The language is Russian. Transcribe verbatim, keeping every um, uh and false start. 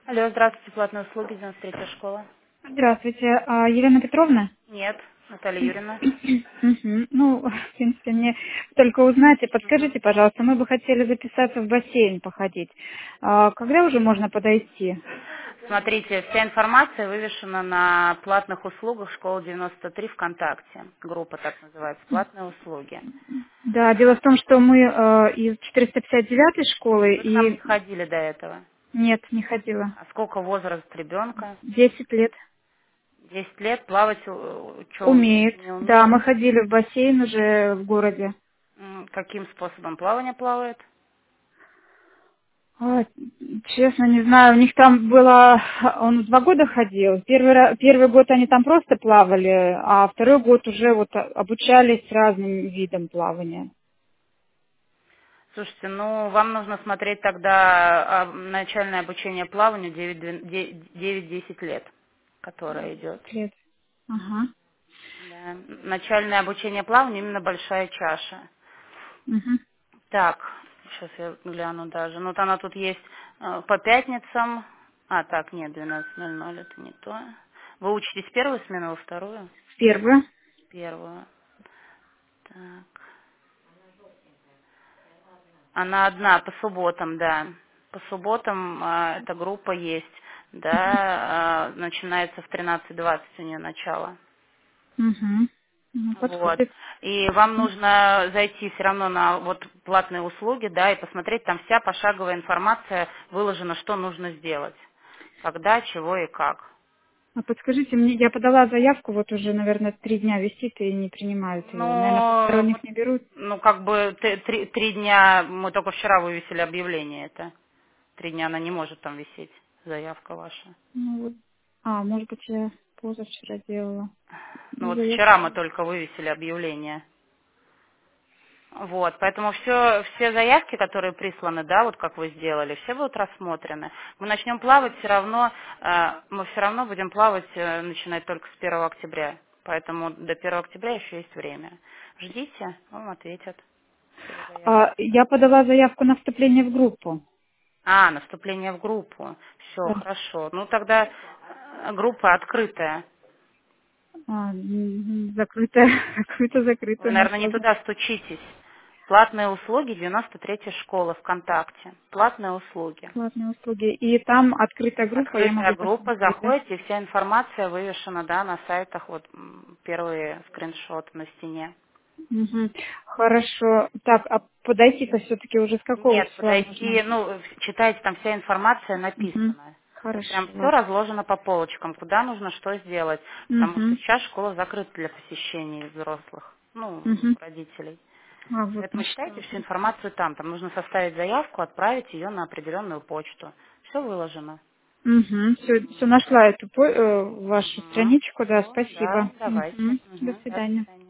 Алло, здравствуйте, платные услуги, девяносто третья школа. Здравствуйте, а, Елена Петровна? Нет, Наталья Юрьевна. Мгм. Ну, в принципе, мне только узнать и подскажите, пожалуйста, мы бы хотели записаться в бассейн походить. А, Когда уже можно подойти? Смотрите, вся информация вывешена на платных услугах школы девяносто три ВКонтакте. Группа так называется, платные услуги. Да, дело в том, что мы э, из четыреста пятьдесят девятой школы Вы к нам не и ходили до этого. нет, не ходила. А сколько возраст ребенка? Десять лет. Десять лет, плавать что умеете, Умеет. не Да, умеет? мы ходили в бассейн уже в городе. М, Каким способом плавания плавает? А, честно, не знаю, у них там было, он два года ходил. Первый, ра- первый год они там просто плавали, а второй год уже вот а- обучались разным видам плавания. Слушайте, ну вам нужно смотреть тогда а, начальное обучение плаванию девять-десять лет, которое идет. Лет. Ага. Да. Начальное обучение плаванию именно большая чаша. Мгм. Так, сейчас я гляну даже. Ну, вот она тут есть э, по пятницам. А, так, нет, двенадцать ноль ноль, это не то. Вы учитесь первую смену, во вторую? Первый. Первую. Так. Она одна, по субботам, да. По субботам э, эта группа есть. Да, э, начинается в тринадцать двадцать у нее начало. Угу. Ну, Вот. подходит. И вам нужно зайти все равно на вот платные услуги, да, и посмотреть, там вся пошаговая информация выложена, что нужно сделать. Когда, чего и как. А подскажите мне, я подала заявку, вот уже, наверное, три дня висит и не принимают ее. Наверное, Ну, посторонних мы- не берут. ну как бы т- три, три дня, мы только вчера вывесили объявление это. Три дня она не может там висеть, заявка ваша. Ну, вот. А, может быть, я позавчера делала. Ну Ну, вот заявку. вчера мы только вывесили объявление. Вот, поэтому все, все заявки, которые присланы, да, вот как вы сделали, все будут рассмотрены. Мы начнем плавать все равно, э, мы все равно будем плавать, э, начинать только с первого октября. Поэтому до первого октября еще есть время. Ждите, вам ответят. Все А, заявки. я подала заявку на вступление в группу. А, наступление в группу. Все, Да. хорошо. Ну тогда э, группа открытая. А, м, закрытая, закрыто, Вы, закрыто наверное, не нашла. туда стучитесь. Платные услуги девяносто третья школа ВКонтакте. Платные услуги. Платные услуги. И там открытая группа, я Открытая могу группа, посмотреть, да? заходите, и вся информация вывешена, да, на сайтах, вот м, первые скриншоты на стене. Мгм. Хорошо. Так, а подойти-то все-таки уже с какого Нет, числа можно? подойти, ну, читайте, там вся информация Угу. написана. Прям все Хорошо. разложено по полочкам, куда нужно что сделать, потому что Угу. сейчас школа закрыта для посещений взрослых, ну, Угу. родителей. А, вот Поэтому читайте нашла. всю информацию там, там нужно составить заявку, отправить ее на определенную почту. Все выложено. Угу. Все, все нашла эту по- э, вашу Угу. страничку, да, Все, да, спасибо. давайте. Угу. До Угу. До свидания. свидания.